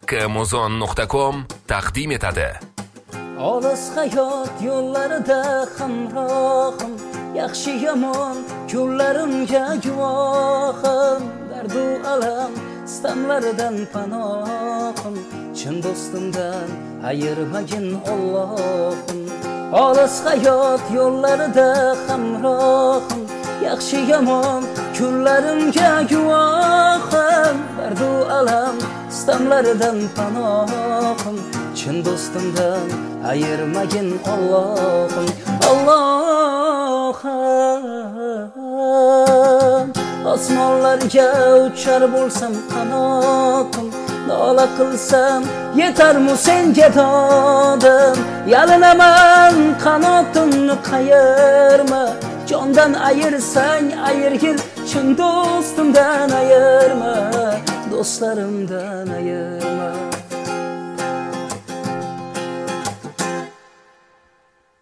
kmuzon.com taqdim etadi. Olis hayot yo'llarida hamrohim, yaxshi yomon kunlarimga guvohim, dardu alam sitamlaridan panohim, chin do'stimdan ayirmagin Allohim. Olis hayot yo'llarida hamrohim, yaxshi yomon kunlarimga guvohim, dardu alam sitamlaridan panohim, chin do'stimdan ayirmagin Allohim. Allohim, osmonlarga uchar bo'lsam qanotim, nola qilsam yetarmi senga dodim, yalinaman qanotimni qayirma, jondan ayirsang ayirgil, chin do'stimdan ayirma, do'stlarimdan ayirma.